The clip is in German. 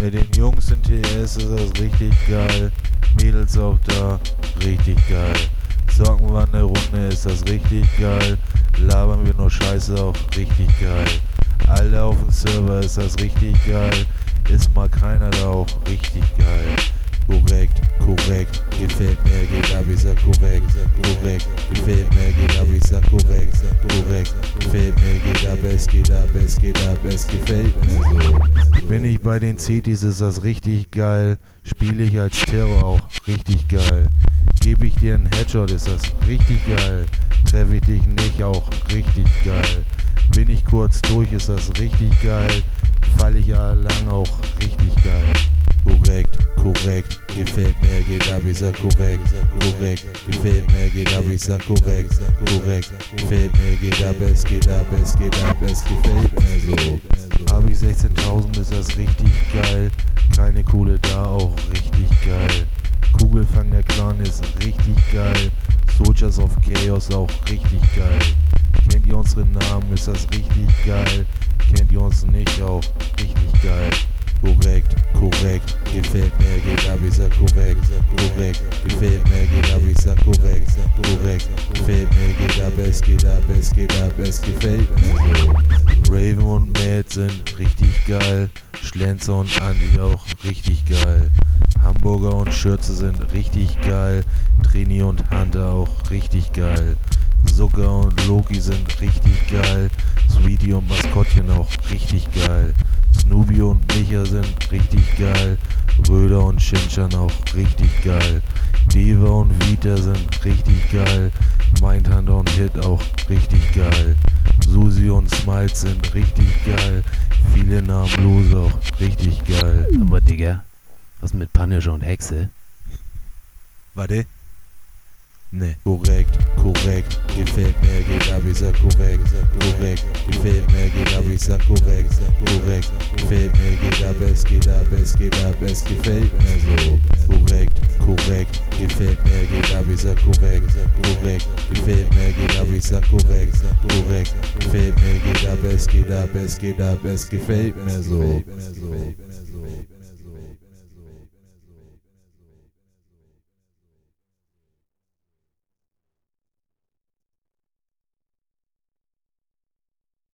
Mit den Jungs in TS ist das richtig geil. Mädels auch da, richtig geil. Zocken wir eine Runde, ist das richtig geil. Labern wir nur Scheiße, auch richtig geil. Alle auf dem Server, ist das richtig geil. Ist mal keiner da, auch richtig geil. Korrekt, korrekt, gefällt mir, geht ab, ich sag korrekt, korrekt, gefällt mir, geht ab, ich sag korrekt, korrekt, gefällt mir, geht ab, es geht ab, es geht ab, es gefällt mir so. Bin ich bei den Cities, ist das richtig geil. Spiele ich als Terror, auch richtig geil. Gebe ich dir einen Headshot, ist das richtig geil. Treffe ich dich nicht, auch richtig geil. Bin ich kurz durch, ist das richtig geil. Fall ich ja lang, auch richtig geil. Korrekt, korrekt, gefällt mir, geht ab, ich sag korrekt, korrekt, gefällt mir, geht ab, ich sag korrekt, korrekt, gefällt mir, geht ab, es geht ab, es geht ab, es gefällt mir so. Hab ich 16.000, ist das richtig geil, keine Kohle da, auch richtig geil. Kugelfang der Clan ist richtig geil, Soldiers of Chaos auch richtig geil. Kennt ihr unsere Namen, ist das richtig geil, kennt ihr uns nicht, auch richtig geil. Korrekt, korrekt, gefällt mir, geht ab, ich sag korrekt, korrekt, gefällt mir, geht ab, ich sag korrekt, korrekt, gefällt mir, geht ab, es geht ab, es geht ab, es gefällt mir so. Raven und Matt sind richtig geil, Schlenzer und Andi auch richtig geil. Hamburger und Schürze sind richtig geil, Trini und Hunter auch richtig geil. Zucker und Loki sind richtig geil, Sweetie und Maskottchen auch richtig geil. Snoopy und Micha sind richtig geil, Röder und Shinchan auch richtig geil. Deva und Vita sind richtig geil, Mindhunter und Hit auch richtig geil. Susi und Smiles sind richtig geil, viele Namenlose auch richtig geil. Aber Digga, was mit Punisher und Hexe? Warte. Ne. Korrekt, korrekt, gefällt mir, geht ab, ich sag korrekt, korrekt, gefällt mir, geht ab, ich sag korrekt, korrekt, gefällt mir, geht ab, es geht ab, es geht ab, es gefällt mir so. Korrekt, korrekt, gefällt mir, geht ab, ich sag korrekt, korrekt, gefällt mir, geht ab, ich sag korrekt, korrekt, gefällt mir, geht ab, es geht ab, es geht ab, es gefällt mir so.